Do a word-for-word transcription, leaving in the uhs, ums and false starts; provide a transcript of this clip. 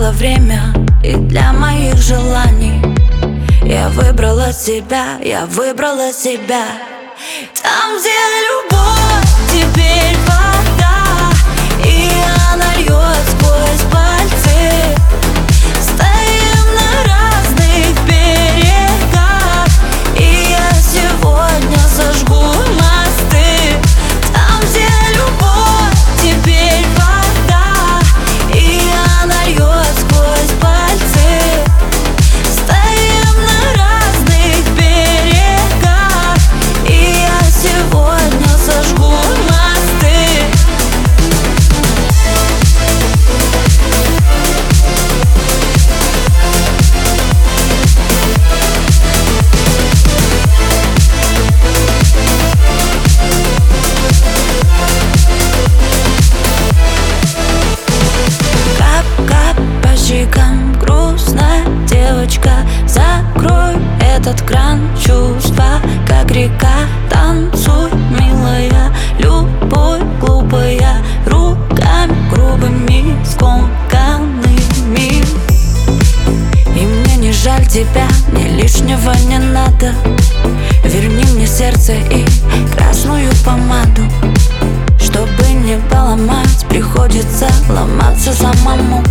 Настало время и для моих желаний. Я выбрала себя, я выбрала себя. Там, где любовь, теперь вода, и она льет сквозь пальцы. Стоим на разных берегах, и я сегодня сожгу мосты. Там, где любовь, теперь вода, и она льет сквозь пальцы. Стоим на разных берегах, и я сегодня сожгу мосты. Кап-кап по щекам, грустная девочка. Закрой этот кран, чувства как река. Танцуй, милая, любовь глупая, руками грубыми, скомканными. И мне не жаль тебя, мне лишнего не надо. Верни мне сердце и красную помаду. Чтобы не поломать, приходится ломаться самому.